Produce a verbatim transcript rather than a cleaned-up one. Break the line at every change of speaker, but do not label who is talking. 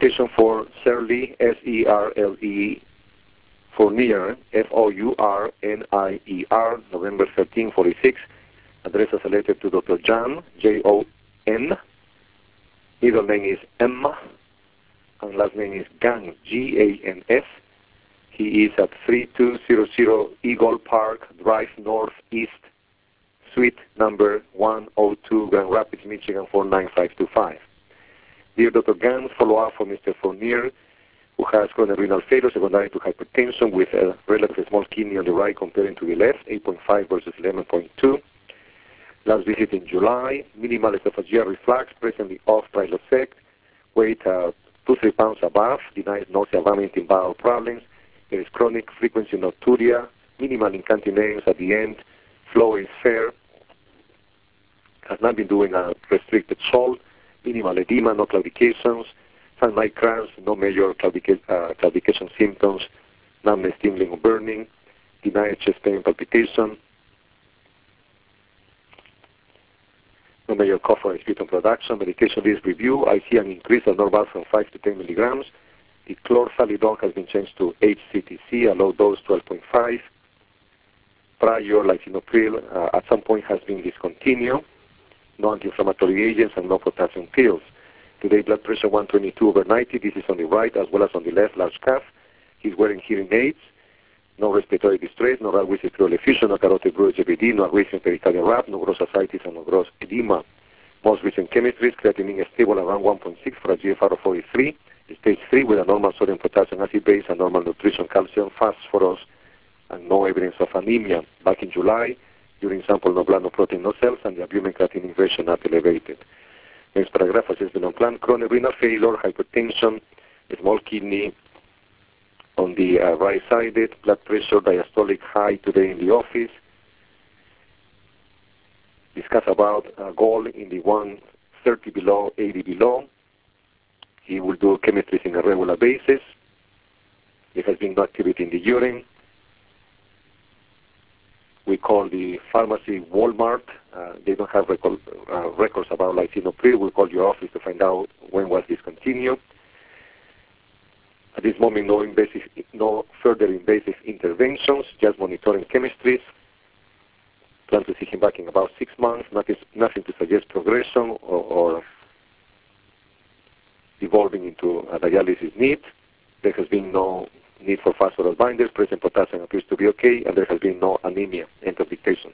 application for Serle, S E R L E, Fournier, F O U R N I E R, November thirteen forty-six. Address as a letter to Doctor Jan, J O N. Middle name is Emma, and last name is Gans, G A N S. He is at thirty-two hundred Eagle Park Drive Northeast, Suite number one oh two, Grand Rapids, Michigan four nine five two five. Dear Doctor Gans, follow-up for Mister Fournier, who has coronary renal failure secondary to hypertension with a relatively small kidney on the right comparing to the left, eight point five versus eleven point two. Last visit in July, minimal esophageal reflux, presently off Prilosec, weight uh, two to three pounds above, denies nausea, vomiting, bowel problems. There is chronic frequency nocturia, minimal incontinence at the end, flow is fair, has not been doing a restricted salt, minimal edema, no claudications, some night cramps, no major claudica uh, claudication symptoms, numbness, tingling, or burning, denied chest pain, palpitation, no major cough or sputum production. Medication list review. I see an increase of normal from five to ten milligrams. The chlorthalidone has been changed to H C T C, a low dose twelve point five. Prior lisinopril uh, at some point has been discontinued. No anti-inflammatory agents and no potassium pills. Today blood pressure one twenty-two over ninety. This is on the right as well as on the left, large calf. He's wearing hearing aids. No respiratory distress, no right ventricular effusion, no carotid bruit, G B D, no recent pericardial rap, no gross ascites and no gross edema. Most recent chemistries, creatinine is stable around one point six for a G F R of forty-three, stage three with a normal sodium potassium acid base and normal nutrition, calcium, phosphorus, and no evidence of anemia. Back in July, urine sample, no blood, no protein, no cells, and the albumin creatinine ratio not elevated. Next paragraph, assessment on plan, chronic renal failure, hypertension, small kidney, on the uh, right-sided, blood pressure diastolic high today in the office. Discuss about a goal in the one thirty below, eighty below. He will do chemistries in a regular basis. There has been no activity in the urine. We call the pharmacy Walmart. Uh, they don't have record, uh, records about lisinopril. We call your office to find out when was discontinued. At this moment, no invasive, no further invasive interventions, just monitoring chemistries. Plan to see him back in about six months. Nothing, nothing to suggest progression or, or evolving into a dialysis need. There has been no need for phosphorus binders. Present potassium appears to be okay, and there has been no anemia. End of dictation.